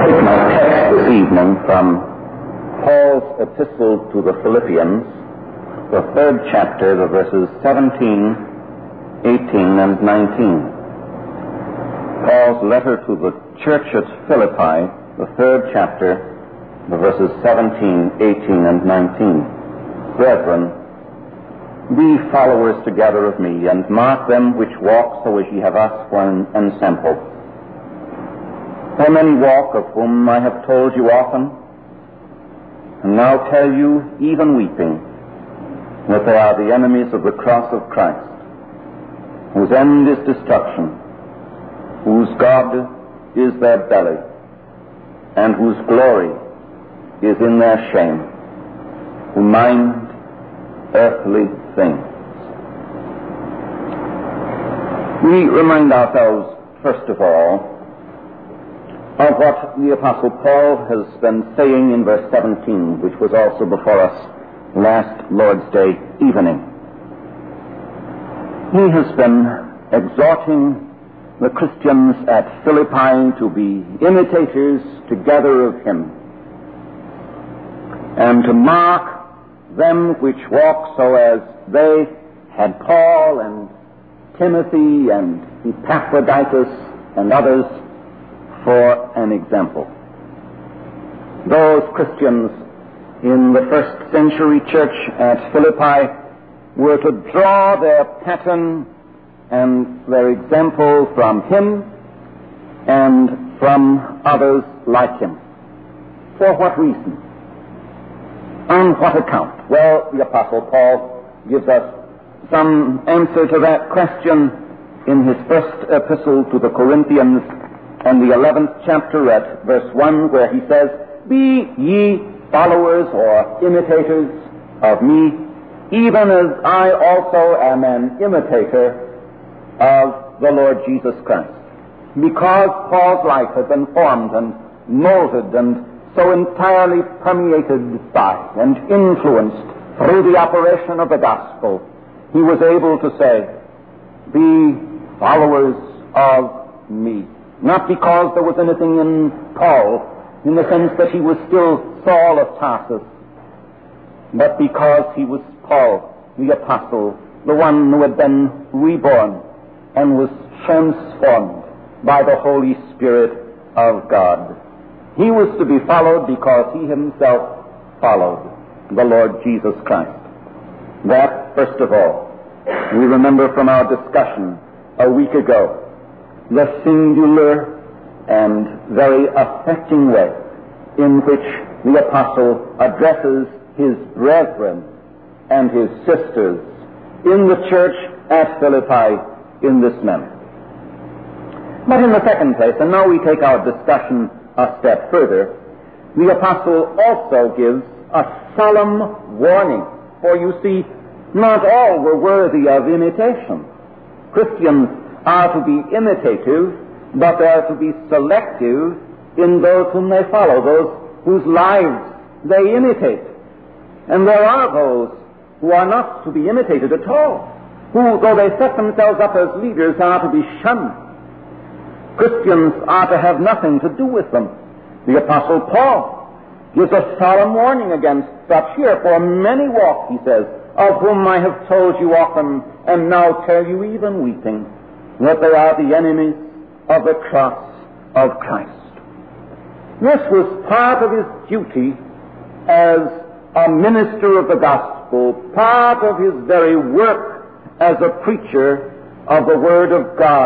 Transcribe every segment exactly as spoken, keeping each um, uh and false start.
take my text this evening from Paul's epistle to the Philippians, the third chapter, the verses seventeen, eighteen, and nineteen. Paul's letter to the church at Philippi, the third chapter, the verses seventeen, eighteen, and nineteen. Brethren, be followers together of me, and mark them which walk so as ye have us for an ensample. For many walk, of whom I have told you often, and now tell you, even weeping, that they are the enemies of the cross of Christ, whose end is destruction, whose God is their belly, and whose glory is in their shame, who mind earthly things. We remind ourselves, first of all, of what the Apostle Paul has been saying in verse seventeen, which was also before us last Lord's Day evening. He has been exhorting the Christians at Philippi to be imitators together of him, and to mark them which walk so as they had Paul and Timothy and Epaphroditus and others for an example. Those Christians in the first century church at Philippi were to draw their pattern and their example from him and from others like him. For what reason? On what account? Well, the Apostle Paul gives us some answer to that question in his first epistle to the Corinthians, and the eleventh chapter at verse one, where he says, "Be ye followers or imitators of me, even as I also am an imitator of the Lord Jesus Christ." Because Paul's life had been formed and molded and so entirely permeated by and influenced through the operation of the gospel, he was able to say, "Be followers of me." Not because there was anything in Paul, in the sense that he was still Saul of Tarsus, but because he was Paul, the apostle, the one who had been reborn and was transformed by the Holy Spirit of God. He was to be followed because he himself followed the Lord Jesus Christ. That, first of all, we remember from our discussion a week ago, the singular and very affecting way in which the apostle addresses his brethren and his sisters in the church at Philippi in this manner. But in the second place, and now we take our discussion a step further, the apostle also gives a solemn warning. For you see, not all were worthy of imitation. Christians are to be imitative, but they are to be selective in those whom they follow, those whose lives they imitate. And there are those who are not to be imitated at all, who, though they set themselves up as leaders, are to be shunned. Christians are to have nothing to do with them. The Apostle Paul gives a solemn warning against such here. "For many walk," he says, "of whom I have told you often, and now tell you even weeping, that they are the enemies of the cross of Christ." This was part of his duty as a minister of the gospel, part of his very work as a preacher of the Word of God.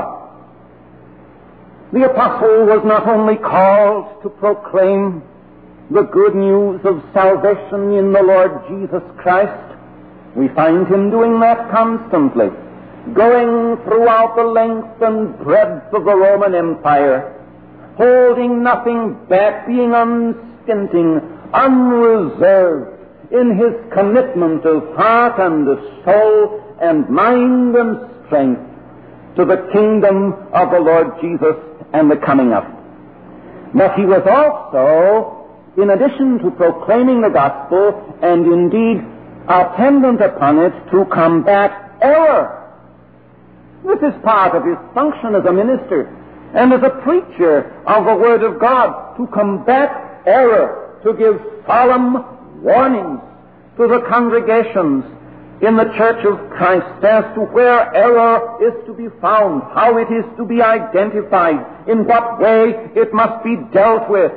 The apostle was not only called to proclaim the good news of salvation in the Lord Jesus Christ. We find him doing that constantly, going throughout the length and breadth of the Roman Empire, holding nothing back, being unstinting, unreserved in his commitment of heart and of soul and mind and strength to the kingdom of the Lord Jesus and the coming of it. But he was also, in addition to proclaiming the gospel, and indeed attendant upon it, to combat error. This is part of his function as a minister. and as a preacher of the Word of God to combat error, to give solemn warnings to the congregations in the Church of Christ as to where error is to be found, how it is to be identified, in what way it must be dealt with.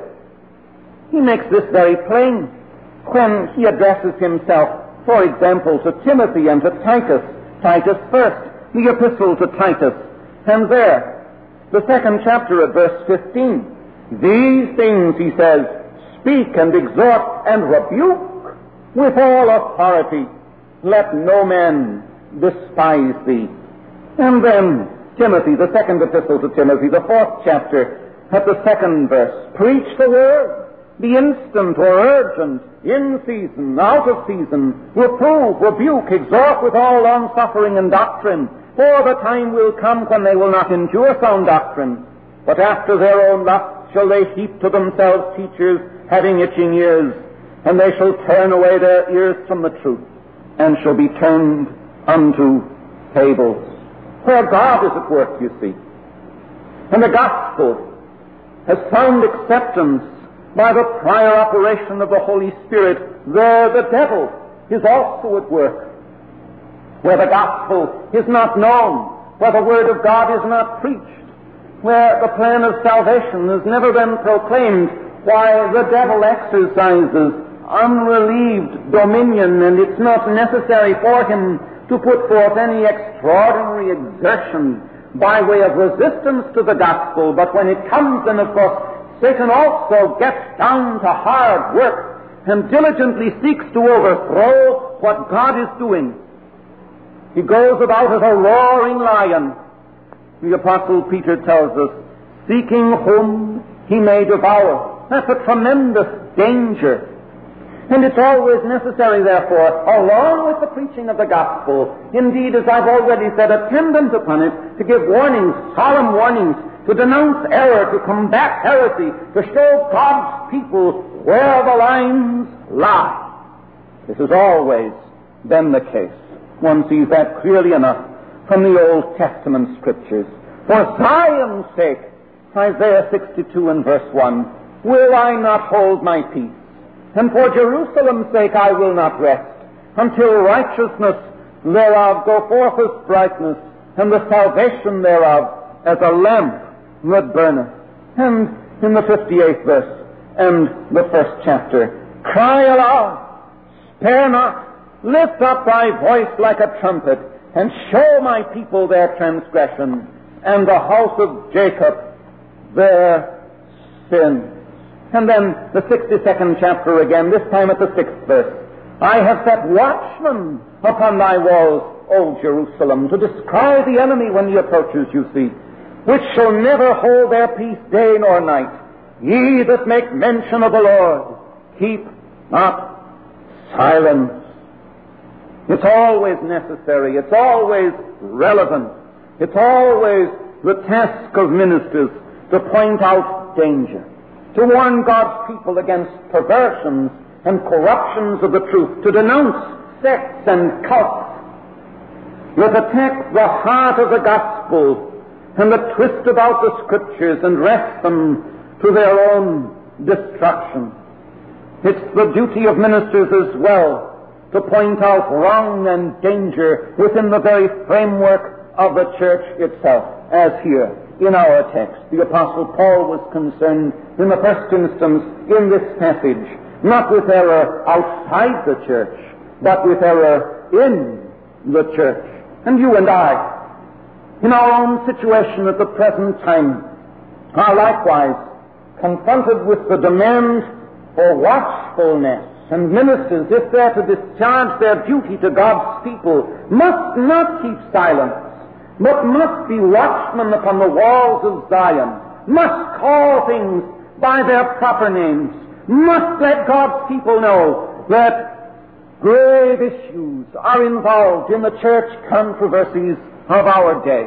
He makes this very plain when he addresses himself, for example, to Timothy and to Titus. Titus first, the epistle to Titus, and there, the second chapter at verse fifteen. These things, he says, speak and exhort and rebuke with all authority. Let no man despise thee. And then, Timothy, the second epistle to Timothy, the fourth chapter, at the second verse. Preach the word. Be instant or urgent, in season, out of season. Reprove, rebuke, exhort with all longsuffering and doctrine. For the time will come when they will not endure sound doctrine, but after their own lust shall they heap to themselves teachers having itching ears, and they shall turn away their ears from the truth, and shall be turned unto fables. Where God is at work, you see. And the gospel has found acceptance by the prior operation of the Holy Spirit. There the devil is also at work. Where the gospel is not known, where the word of God is not preached, where the plan of salvation has never been proclaimed, why the devil exercises unrelieved dominion, and it's not necessary for him to put forth any extraordinary exertion by way of resistance to the gospel. But when it comes, then of course Satan also gets down to hard work and diligently seeks to overthrow what God is doing. He goes about as a roaring lion, the Apostle Peter tells us, seeking whom he may devour. That's a tremendous danger. And it's always necessary, therefore, along with the preaching of the gospel, indeed, as I've already said, attendant upon it, to give warnings, solemn warnings, to denounce error, to combat heresy, to show God's people where the lines lie. This has always been the case. One sees that clearly enough from the Old Testament Scriptures. For Zion's sake, Isaiah sixty-two and verse one, will I not hold my peace? And for Jerusalem's sake I will not rest, until righteousness thereof go forth as brightness, and the salvation thereof as a lamp that burneth. And in the fifty-eighth verse and the first chapter, cry aloud, spare not, lift up thy voice like a trumpet, and show my people their transgression, and the house of Jacob their sin. And then the sixty-second chapter again, this time at the sixth verse. I have set watchmen upon thy walls, O Jerusalem, to descry the enemy when he approaches, you see, which shall never hold their peace day nor night. Ye that make mention of the Lord, keep not silence. It's always necessary. It's always relevant. It's always the task of ministers to point out danger, to warn God's people against perversions and corruptions of the truth, to denounce sects and cults that attack the heart of the gospel and that twist about the Scriptures and wrest them to their own destruction. It's the duty of ministers as well to point out wrong and danger within the very framework of the church itself, as here in our text. The Apostle Paul was concerned in the first instance in this passage, not with error outside the church, but with error in the church. And you and I, in our own situation at the present time, are likewise confronted with the demand for watchfulness. And ministers, if they're to discharge their duty to God's people, must not keep silence, but must be watchmen upon the walls of Zion, must call things by their proper names, must let God's people know that grave issues are involved in the church controversies of our day.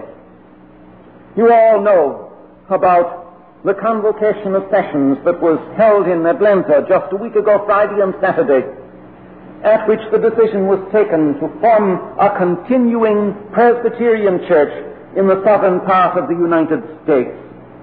You all know about the convocation of sessions that was held in Atlanta just a week ago, Friday and Saturday, at which the decision was taken to form a continuing Presbyterian church in the southern part of the United States.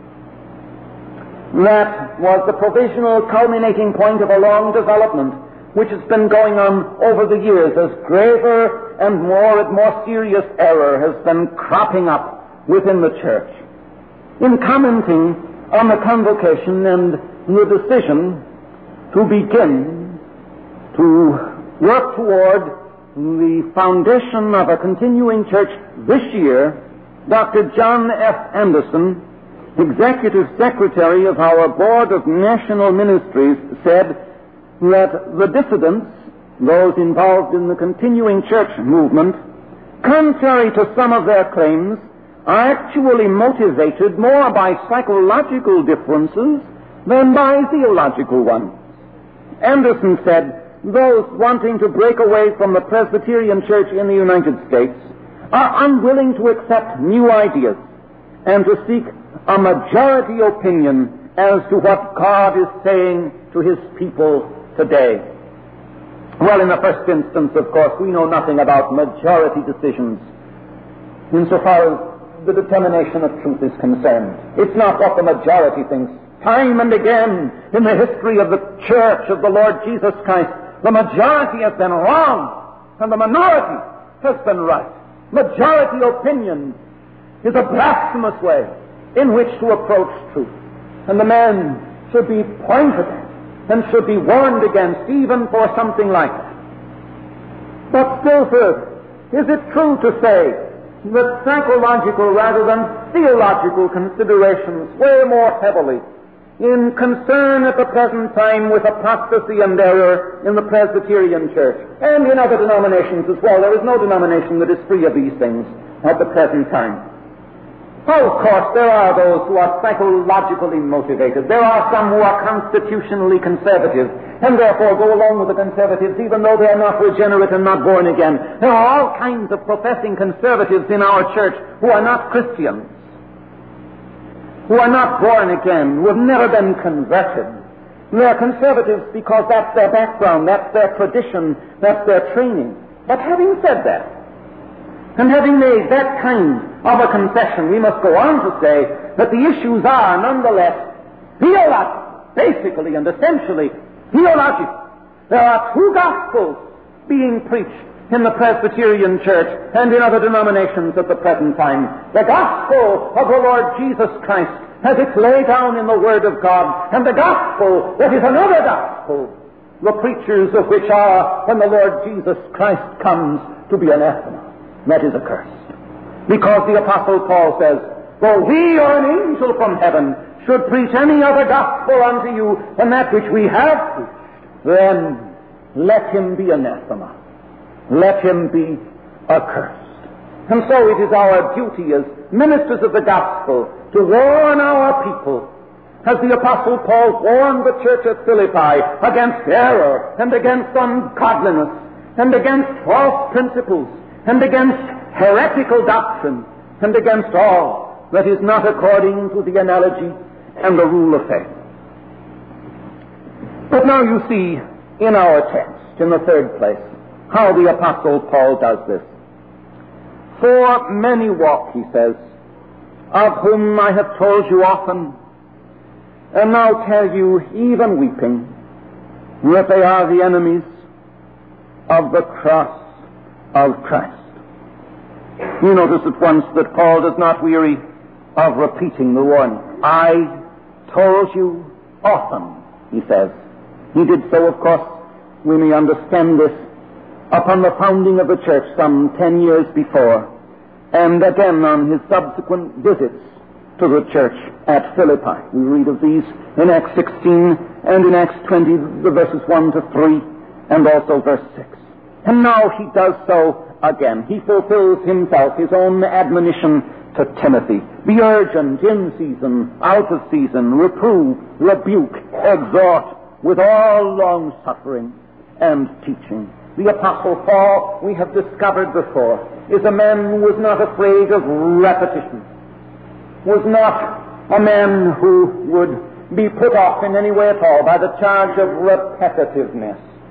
That was the provisional culminating point of a long development which has been going on over the years as graver and more and more serious error has been cropping up within the church. In commenting on the convocation and the decision to begin to work toward the foundation of a continuing church this year, Doctor John F. Anderson, Executive Secretary of our Board of National Ministries, said that the dissidents, those involved in the continuing church movement, contrary to some of their claims, are actually motivated more by psychological differences than by theological ones. Anderson said, those wanting to break away from the Presbyterian Church in the United States are unwilling to accept new ideas and to seek a majority opinion as to what God is saying to His people today. Well, in the first instance, of course, we know nothing about majority decisions insofar as the determination of truth is concerned. It's not what the majority thinks. Time and again in the history of the Church of the Lord Jesus Christ, the majority has been wrong and the minority has been right. Majority opinion is a blasphemous way in which to approach truth. And the man should be pointed at and should be warned against even for something like that. But still further, is it true to say that psychological rather than theological considerations weigh more heavily in concern at the present time with apostasy and error in the Presbyterian Church and in other denominations as well? There is no denomination that is free of these things at the present time. Oh, of course, there are those who are psychologically motivated. There are some who are constitutionally conservative and therefore go along with the conservatives even though they are not regenerate and not born again. There are all kinds of professing conservatives in our church who are not Christians, who are not born again, who have never been converted. They are conservatives because that's their background, that's their tradition, that's their training. But having said that, and having made that kind of a concession, we must go on to say that the issues are nonetheless theological, basically and essentially theological. There are two gospels being preached in the Presbyterian Church and in other denominations at the present time. The gospel of the Lord Jesus Christ as it's laid down in the Word of God, and the gospel that is another gospel, the preachers of which are when the Lord Jesus Christ comes to be anathema. That is accursed. Because the Apostle Paul says, though we or an angel from heaven should preach any other gospel unto you than that which we have preached, then let him be anathema. Let him be accursed. And so it is our duty as ministers of the gospel to warn our people, as the Apostle Paul warned the church at Philippi against error and against ungodliness and against false principles and against heretical doctrine and against all that is not according to the analogy and the rule of faith. But now you see in our text, in the third place, how the Apostle Paul does this. For many walk, he says, of whom I have told you often, and now tell you, even weeping, that they are the enemies of the cross of Christ. You notice at once that Paul does not weary of repeating the warning. I told you often, he says. He did so, of course, we may understand this, upon the founding of the church some ten years before, and again on his subsequent visits to the church at Philippi. We read of these in Acts sixteen and in Acts twenty, the verses one to three, and also verse six. And now he does so again. He fulfills himself his own admonition to Timothy. Be urgent in season, out of season, reprove, rebuke, exhort, with all long-suffering and teaching. The Apostle Paul, we have discovered before, is a man who was not afraid of repetition, was not a man who would be put off in any way at all by the charge of repetitiveness.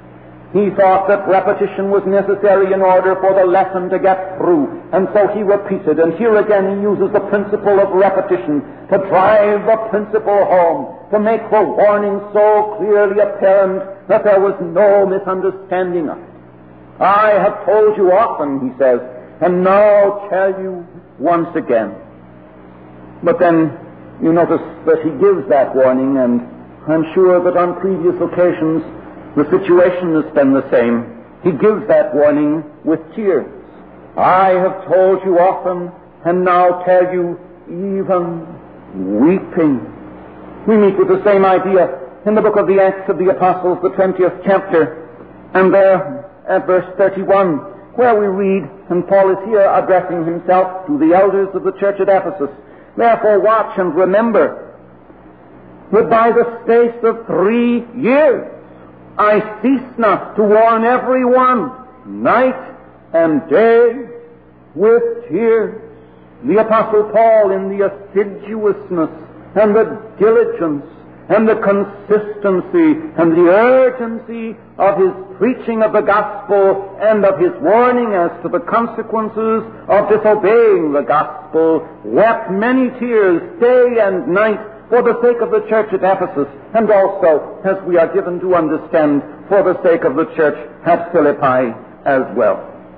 He thought that repetition was necessary in order for the lesson to get through, and so he repeated. And here again he uses the principle of repetition to drive the principle home, to make the warning so clearly apparent that there was no misunderstanding of it. I have told you often, he says, and now tell you once again. But then you notice that he gives that warning, and I'm sure that on previous occasions the situation has been the same. He gives that warning with tears. I have told you often, and now tell you even weeping. We meet with the same idea in the book of the Acts of the Apostles, the twentieth chapter, and there at verse thirty-one, where we read, and Paul is here addressing himself to the elders of the church at Ephesus, therefore watch and remember that by the space of three years I cease not to warn every one, night and day, with tears. The Apostle Paul, in the assiduousness and the diligence and the consistency and the urgency of his preaching of the gospel and of his warning as to the consequences of disobeying the gospel, wept many tears day and night for the sake of the church at Ephesus, and also, as we are given to understand, for the sake of the church at Philippi as well.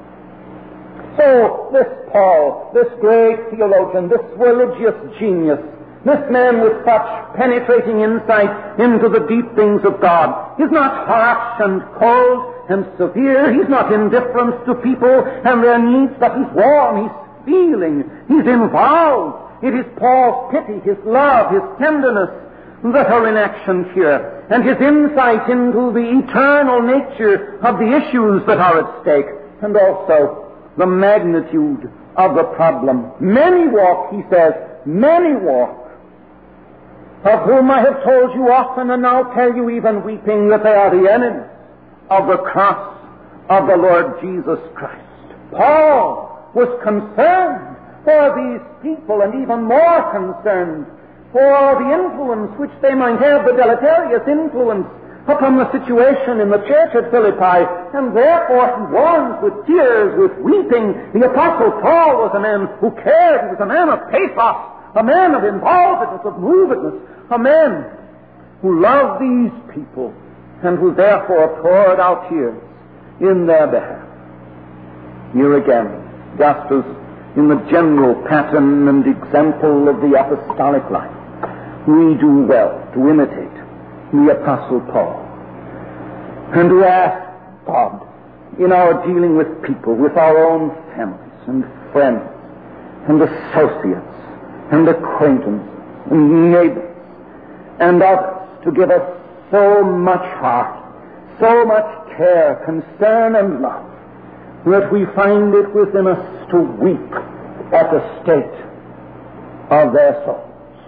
So, this Paul, this great theologian, this religious genius, this man with such penetrating insight into the deep things of God, is not harsh and cold and severe. He's not indifferent to people and their needs, but he's warm, he's feeling, he's involved. It is Paul's pity, his love, his tenderness that are in action here, and his insight into the eternal nature of the issues that are at stake, and also the magnitude of the problem. Many walk, he says, many walk, of whom I have told you often, and now tell you even weeping, that they are the enemies of the cross of the Lord Jesus Christ. Paul was concerned for these people, and even more concerned for the influence which they might have, the deleterious influence upon the situation in the church at Philippi, and therefore he warns with tears, with weeping. The Apostle Paul was a man who cared. He was a man of pathos, a man of involvedness, of movedness, a man who loved these people and who therefore poured out tears in their behalf. Here again, just as in the general pattern and example of the apostolic life, we do well to imitate the Apostle Paul and to ask God, in our dealing with people, with our own families and friends and associates and acquaintances and neighbors and others, to give us so much heart, so much care, concern, and love, that we find it within us to weep at the state of their souls.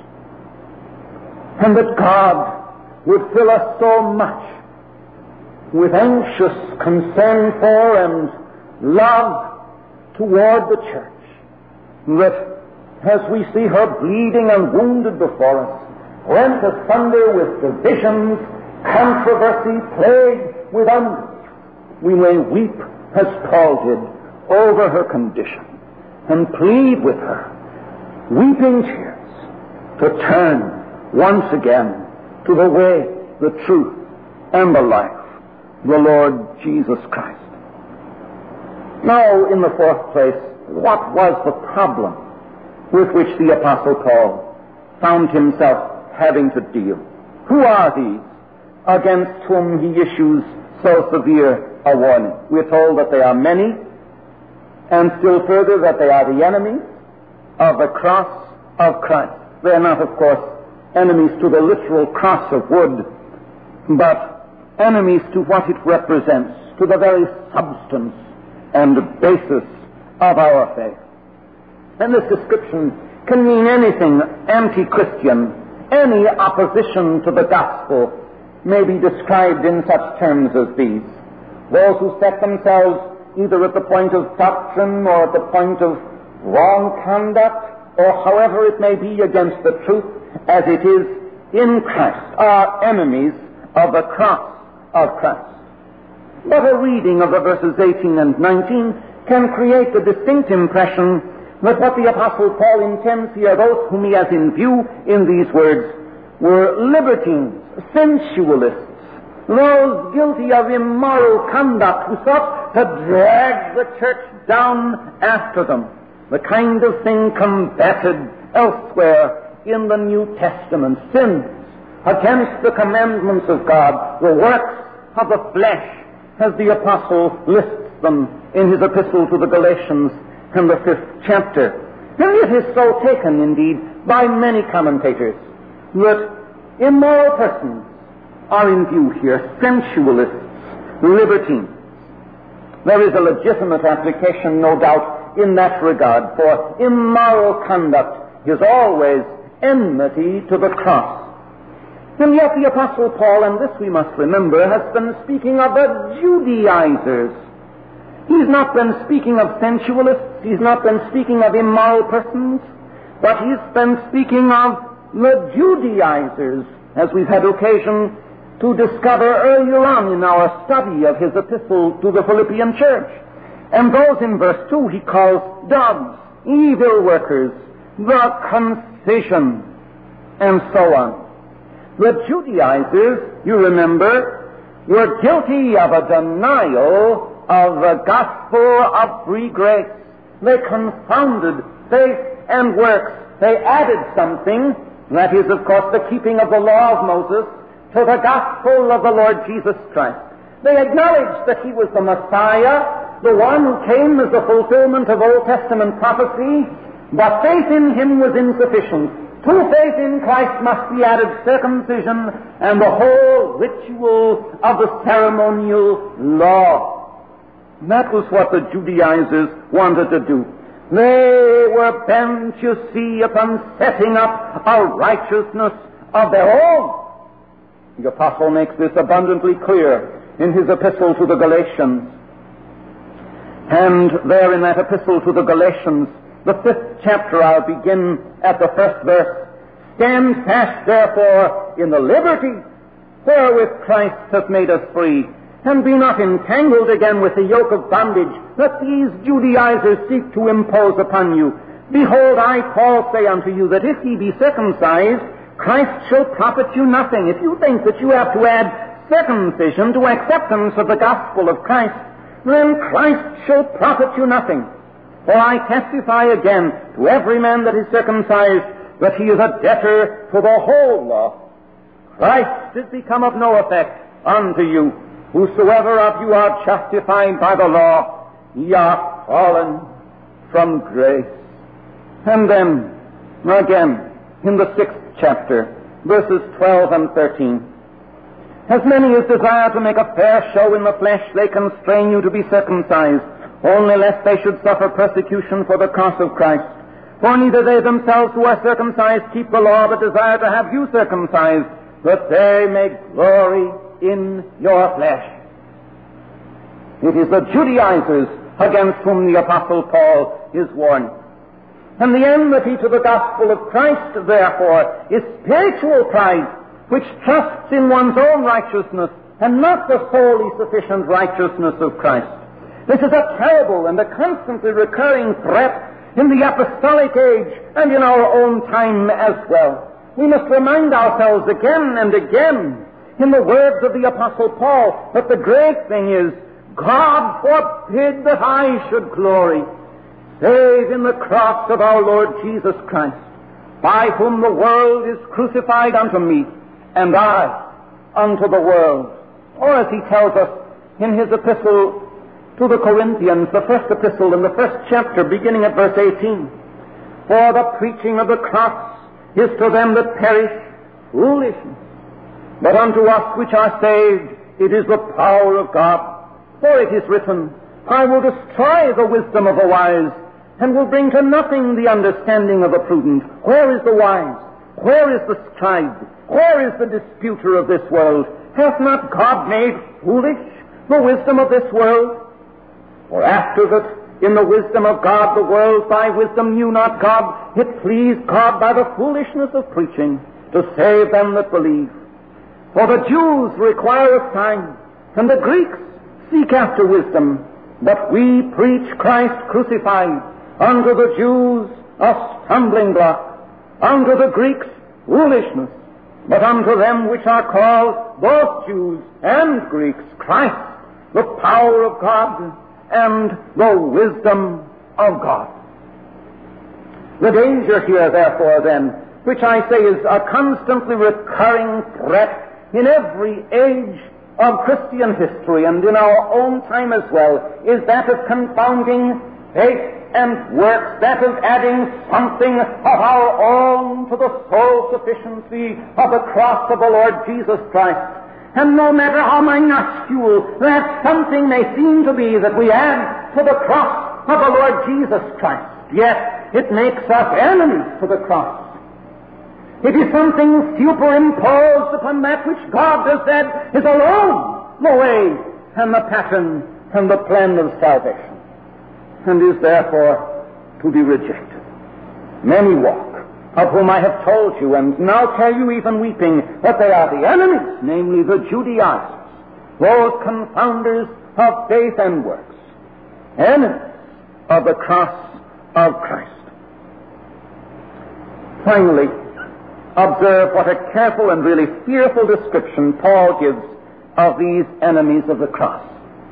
And that God would fill us so much with anxious concern for and love toward the church, that as we see her bleeding and wounded before us, rent asunder with divisions, controversy, plagued with unbelief, we may weep as Paul did over her condition and plead with her, weeping tears, to turn once again to the way, the truth, and the life, the Lord Jesus Christ. Now, in the fourth place, what was the problem with which the Apostle Paul found himself having to deal? Who are these against whom he issues so severe a warning? We're told that they are many, and still further that they are the enemies of the cross of Christ. They are not, of course, enemies to the literal cross of wood, but enemies to what it represents, to the very substance and basis of our faith. And this description can mean anything anti-Christian. Any opposition to the gospel may be described in such terms as these. Those who set themselves either at the point of doctrine or at the point of wrong conduct, or however it may be against the truth as it is in Christ, are enemies of the cross of Christ. but a reading of the verses eighteen and nineteen can create the distinct impression that what the Apostle Paul intends here, those whom he has in view in these words, were libertines, sensualists, those guilty of immoral conduct who sought to drag the church down after them, the kind of thing combated elsewhere in the New Testament, sins against the commandments of God, the works of the flesh, as the Apostle lists them in his epistle to the Galatians in the fifth chapter. And it is so taken, indeed, by many commentators that immoral persons are in view here, sensualists, libertines. There is a legitimate application, no doubt, in that regard, for immoral conduct is always enmity to the cross. And yet the Apostle Paul, and this we must remember, has been speaking of the Judaizers. He's not been speaking of sensualists, he's not been speaking of immoral persons, but he's been speaking of the Judaizers, as we've had occasion to discover earlier on in our study of his epistle to the Philippian church. And those in verse two he calls dogs, evil workers, the concision, and so on. The Judaizers, you remember, were guilty of a denial of the gospel of free grace. They confounded faith and works. They added something, that is, of course, the keeping of the law of Moses, to the gospel of the Lord Jesus Christ. They acknowledged that he was the Messiah, the one who came as the fulfillment of Old Testament prophecy, but faith in him was insufficient. To faith in Christ must be added circumcision and the whole ritual of the ceremonial law. That was what the Judaizers wanted to do. They were bent, you see, upon setting up a righteousness of their own. The Apostle makes this abundantly clear in his epistle to the Galatians. And there in that epistle to the Galatians, the fifth chapter, I'll begin at the first verse. Stand fast, therefore, in the liberty wherewith Christ hath made us free, and be not entangled again with the yoke of bondage that these Judaizers seek to impose upon you. Behold, I, Paul, say unto you that if ye be circumcised, Christ shall profit you nothing. If you think that you have to add circumcision to acceptance of the gospel of Christ, then Christ shall profit you nothing. For I testify again to every man that is circumcised that he is a debtor to the whole law. Christ is become of no effect unto you. Whosoever of you are justified by the law, ye are fallen from grace. And then, again, in the sixth chapter, verses twelve and thirteen, as many as desire to make a fair show in the flesh, they constrain you to be circumcised, only lest they should suffer persecution for the cross of Christ. For neither they themselves who are circumcised keep the law, but desire to have you circumcised, that they may glory in your flesh. It is the Judaizers against whom the Apostle Paul is warned. And the enmity to the gospel of Christ, therefore, is spiritual pride, which trusts in one's own righteousness and not the solely sufficient righteousness of Christ. This is a terrible and a constantly recurring threat in the apostolic age and in our own time as well. We must remind ourselves again and again, in the words of the Apostle Paul, that the great thing is, God forbid that I should glory, save in the cross of our Lord Jesus Christ, by whom the world is crucified unto me, and I unto the world. Or as he tells us in his epistle to the Corinthians, the first epistle in the first chapter, beginning at verse eighteen, for the preaching of the cross is to them that perish foolishness, but unto us which are saved it is the power of God. For it is written, I will destroy the wisdom of the wise, and will bring to nothing the understanding of the prudent. Where is the wise? Where is the scribe? Where is the disputer of this world? Hath not God made foolish the wisdom of this world? For after that, in the wisdom of God, the world by wisdom knew not God, it pleased God by the foolishness of preaching to save them that believe. For the Jews require a sign, and the Greeks seek after wisdom, but we preach Christ crucified, unto the Jews a stumbling block, unto the Greeks foolishness, but unto them which are called, both Jews and Greeks, Christ, the power of God and the wisdom of God. The danger here, therefore, then, which I say is a constantly recurring threat in every age of Christian history and in our own time as well, is that of confounding faith and works, that of adding something of our own to the sole sufficiency of the cross of the Lord Jesus Christ. And no matter how minuscule that something may seem to be that we add to the cross of the Lord Jesus Christ, yet it makes us enemies to the cross. It is something superimposed upon that which God has said is alone the way and the pattern and the plan of salvation, and is therefore to be rejected. Many walk, of whom I have told you, and now tell you even weeping, that they are the enemies, namely the Judaizers, those confounders of faith and works, enemies of the cross of Christ. Finally, observe what a careful and really fearful description Paul gives of these enemies of the cross.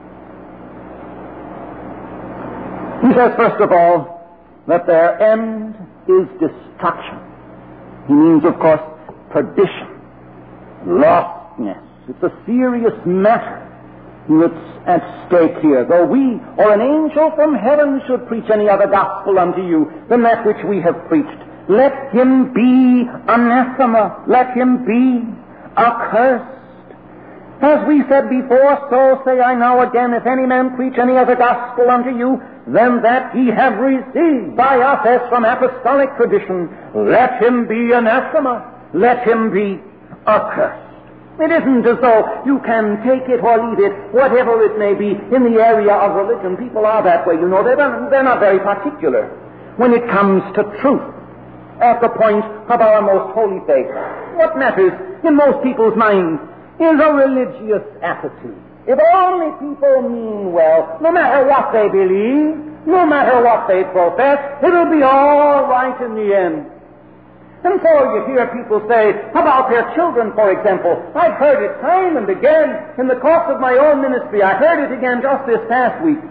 He says, first of all, that their end is destruction. He means, of course, perdition, lostness. It's a serious matter that's at stake here. Though we or an angel from heaven should preach any other gospel unto you than that which we have preached, let him be anathema. Let him be accursed. As we said before, so say I now again, if any man preach any other gospel unto you than that ye have received by us as from apostolic tradition, let him be anathema. Let him be accursed. It isn't as though you can take it or leave it, whatever it may be, in the area of religion. People are that way, you know. They're, they're not very particular when it comes to truth at the point of our most holy faith. What matters in most people's minds is a religious attitude. If only people mean well, no matter what they believe, no matter what they profess, it'll be all right in the end. And so you hear people say about their children, for example. I've heard it time and again in the course of my own ministry. I heard it again just this past week.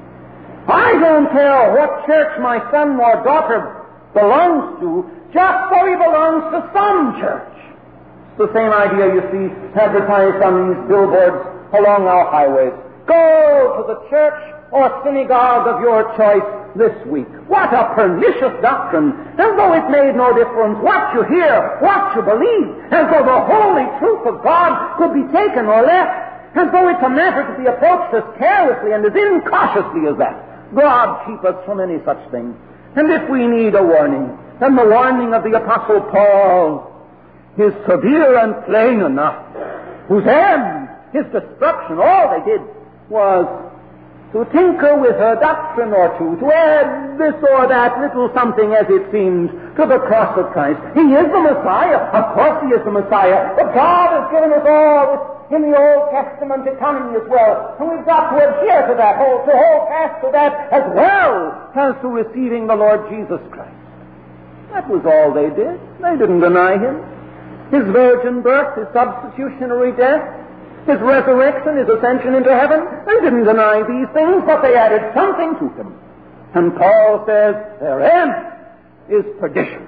I don't care what church my son or daughter belongs to, just so he belongs to some church. It's the same idea you see advertised on these billboards along our highways. Go to the church or synagogue of your choice this week. What a pernicious doctrine! As though it made no difference what you hear, what you believe, as though the holy truth of God could be taken or left, as though it's a matter to be approached as carelessly and as incautiously as that. God keep us from any such thing. And if we need a warning, then the warning of the Apostle Paul is severe and plain enough, whose end, his destruction, all they did was to tinker with a doctrine or two, to add this or that little something, as it seems, to the cross of Christ. He is the Messiah. Of course he is the Messiah. But God has given us all this in the Old Testament economy as well. And we've got to adhere to that, hold, to hold fast to that, as well as to receiving the Lord Jesus Christ. That was all they did. They didn't deny him. His virgin birth, his substitutionary death, his resurrection, his ascension into heaven. They didn't deny these things, but they added something to them. And Paul says their end is perdition.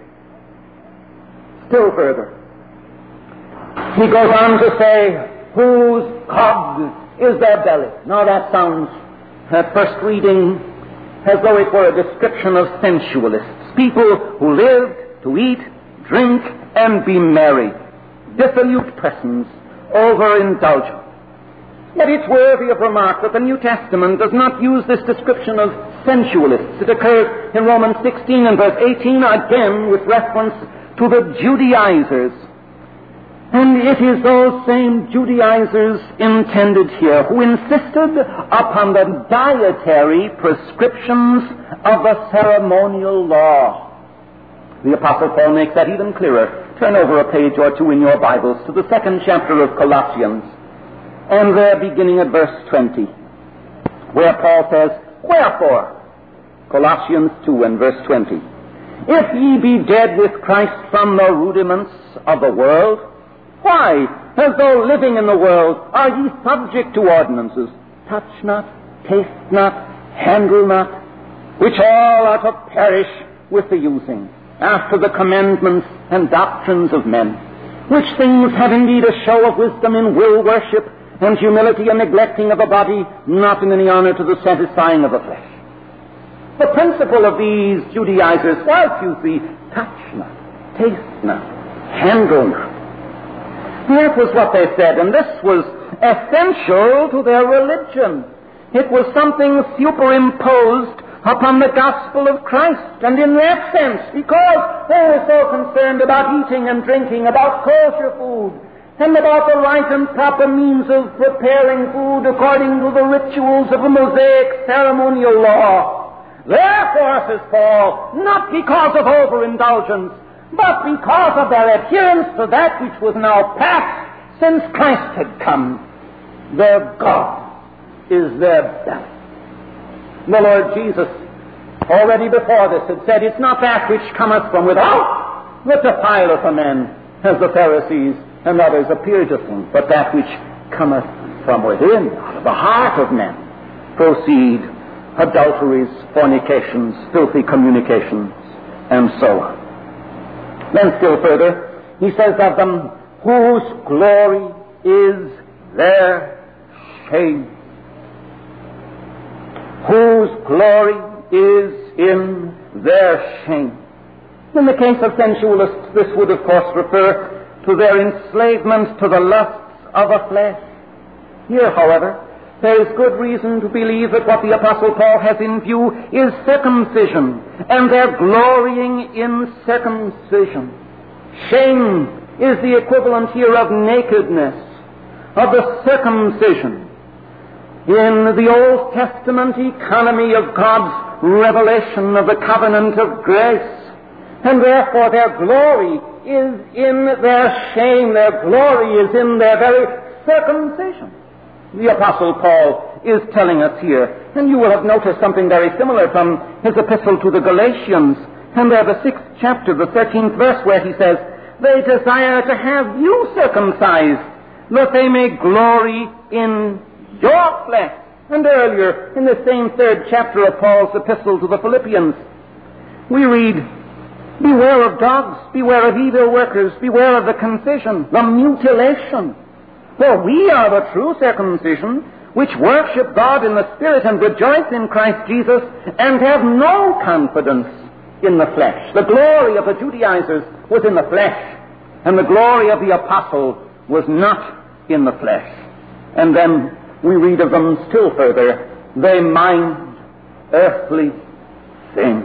Still further, he goes on to say, whose God is their belly. Now that sounds, at first reading, as though it were a description of sensualists, people who live to eat, drink, and be merry, dissolute persons, overindulgent. Yet it's worthy of remark that the New Testament does not use this description of sensualists. It occurs in Romans sixteen and verse eighteen, again with reference to the Judaizers. And it is those same Judaizers intended here who insisted upon the dietary prescriptions of the ceremonial law. The Apostle Paul makes that even clearer. Turn over a page or two in your Bibles to the second chapter of Colossians, and there beginning at verse twenty. where Paul says, "Wherefore," Colossians two and verse twenty, "if ye be dead with Christ from the rudiments of the world, why, as though living in the world, are ye subject to ordinances, touch not, taste not, handle not, which all are to perish with the using, after the commandments and doctrines of men, which things have indeed a show of wisdom in will worship and humility and neglecting of the body, not in any honor to the satisfying of the flesh." The principle of these Judaizers was, you see, touch not, taste not, handle not. That was what they said, and this was essential to their religion. It was something superimposed upon the gospel of Christ, and in that sense, because they were so concerned about eating and drinking, about kosher food, and about the right and proper means of preparing food according to the rituals of the Mosaic ceremonial law. Therefore, says Paul, not because of overindulgence, but because of their adherence to that which was now past since Christ had come, their God is their belly. The Lord Jesus, already before this, had said, "It's not that which cometh from without that defileth a man, as the Pharisees and others appear to think, but that which cometh from within, out of the heart of men, proceed adulteries, fornications, filthy communications, and so on." Then still further, he says of them, "whose glory is their shame." Whose glory is in their shame. In the case of sensualists, this would of course refer to their enslavement to the lusts of the flesh. Here, however, there is good reason to believe that what the Apostle Paul has in view is circumcision, and their glorying in circumcision. Shame is the equivalent here of nakedness, of the circumcision. In the Old Testament economy of God's revelation of the covenant of grace, and therefore their glory is in their shame, their glory is in their very circumcision. The Apostle Paul is telling us here, and you will have noticed something very similar from his epistle to the Galatians, and there the sixth chapter, the thirteenth verse, where he says, "They desire to have you circumcised, that they may glory in your flesh." And earlier, in the same third chapter of Paul's epistle to the Philippians, we read, "Beware of dogs, beware of evil workers, beware of the concision, the mutilation. For we are the true circumcision, which worship God in the Spirit and rejoice in Christ Jesus, and have no confidence in the flesh." The glory of the Judaizers was in the flesh, and the glory of the apostle was not in the flesh. And then we read of them still further, "They mind earthly things."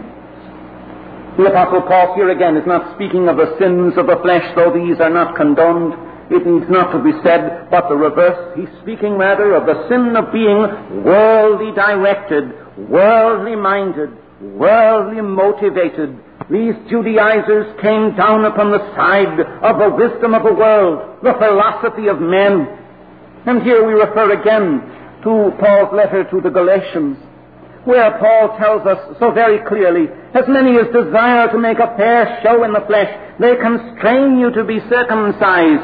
The Apostle Paul here again is not speaking of the sins of the flesh, though these are not condoned. It needs not to be said, but the reverse. He's speaking rather of the sin of being worldly directed, worldly minded, worldly motivated. These Judaizers came down upon the side of the wisdom of the world, the philosophy of men. And here we refer again to Paul's letter to the Galatians, where Paul tells us so very clearly, "As many as desire to make a fair show in the flesh, they constrain you to be circumcised."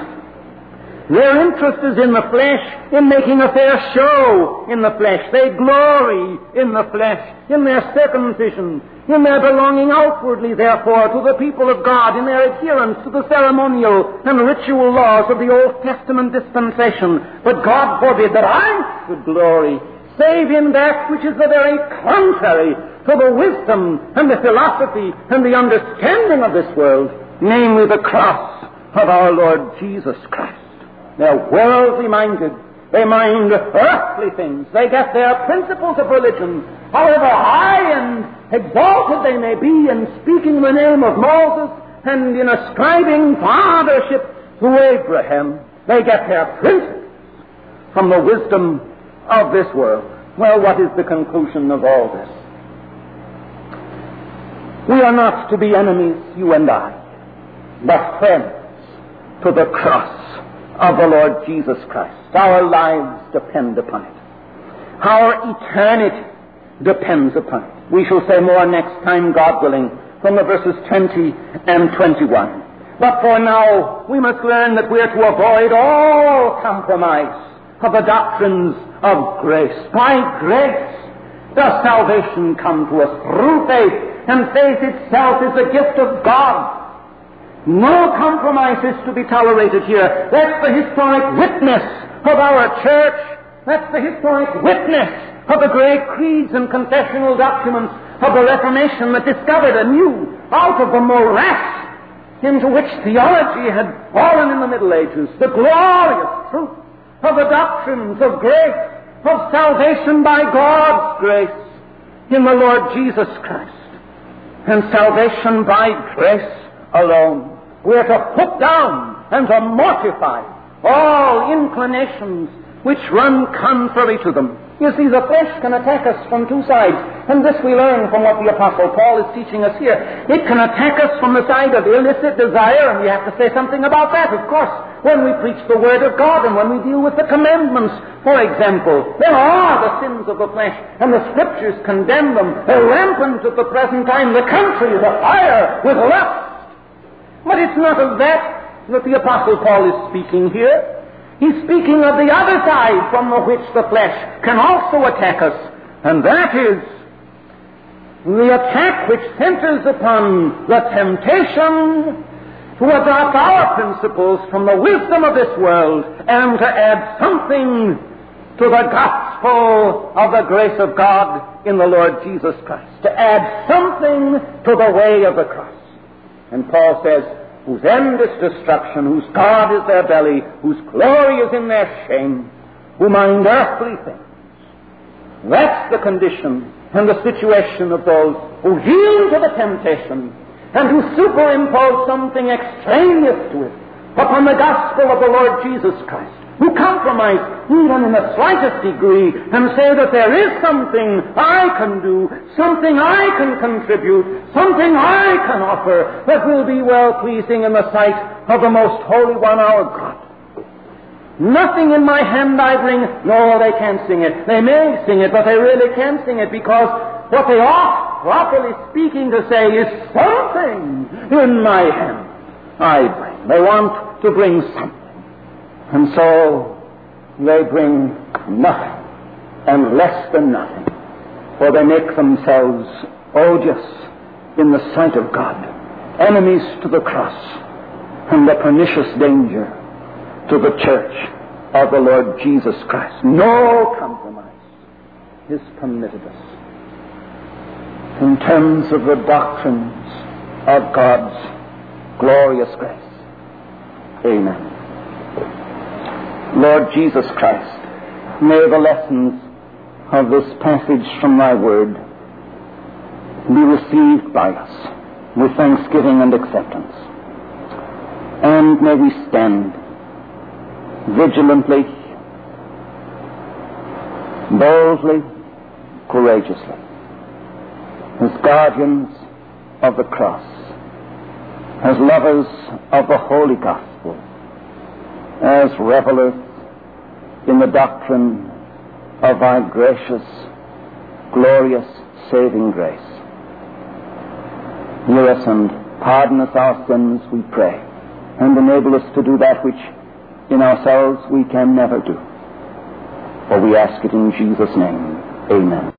Their interest is in the flesh, in making a fair show in the flesh. They glory in the flesh, in their circumcision, in their belonging outwardly, therefore, to the people of God, in their adherence to the ceremonial and ritual laws of the Old Testament dispensation. But God forbid that I should glory, save in that which is the very contrary to the wisdom and the philosophy and the understanding of this world, namely the cross of our Lord Jesus Christ. They're worldly minded. They mind earthly things. They get their principles of religion, however high and exalted they may be, in speaking the name of Moses and in ascribing fathership to Abraham. They get their principles from the wisdom of this world. Well, what is the conclusion of all this? We are not to be enemies, you and I, but friends to the cross of the Lord Jesus Christ. Our lives depend upon it. Our eternity depends upon it. We shall say more next time, God willing, from the verses twenty and twenty-one. But for now, we must learn that we are to avoid all compromise of the doctrines of grace. By grace does salvation come to us through faith, and faith itself is a gift of God. No compromise is to be tolerated here. That's the historic witness of our church. That's the historic witness of the great creeds and confessional documents of the Reformation that discovered anew out of the morass into which theology had fallen in the Middle Ages the glorious truth of the doctrines of grace, of salvation by God's grace in the Lord Jesus Christ, and salvation by grace alone. We are to put down and to mortify all inclinations which run contrary to them. You see, the flesh can attack us from two sides, and this we learn from what the Apostle Paul is teaching us here. It can attack us from the side of illicit desire, and we have to say something about that, of course, when we preach the Word of God and when we deal with the commandments. For example, there are the sins of the flesh, and the Scriptures condemn them. They're rampant at the present time. The country is afire with lust. But it's not of that that the Apostle Paul is speaking here. He's speaking of the other side from which the flesh can also attack us, and that is the attack which centers upon the temptation to adopt our principles from the wisdom of this world and to add something to the gospel of the grace of God in the Lord Jesus Christ, to add something to the way of the cross. And Paul says, whose end is destruction, whose God is their belly, whose glory is in their shame, who mind earthly things. That's the condition and the situation of those who yield to the temptation and who superimpose something extraneous to it upon the gospel of the Lord Jesus Christ, who compromise even in the slightest degree and say that there is something I can do, something I can contribute, something I can offer that will be well-pleasing in the sight of the most holy one, our God. Nothing in my hand I bring. No, they can't sing it. They may sing it, but they really can't sing it, because what they ought, properly speaking, to say is something in my hand I bring. They want to bring something. And so they bring nothing and less than nothing, for they make themselves odious in the sight of God, enemies to the cross, and a pernicious danger to the church of the Lord Jesus Christ. No compromise is permitted us in terms of the doctrines of God's glorious grace. Amen. Lord Jesus Christ, may the lessons of this passage from thy word be received by us with thanksgiving and acceptance. And may we stand vigilantly, boldly, courageously, as guardians of the cross, as lovers of the holy gospel, as revelers in the doctrine of thy gracious, glorious, saving grace. Hear us and pardon us our sins, we pray, and enable us to do that which in ourselves we can never do. For we ask it in Jesus' name. Amen.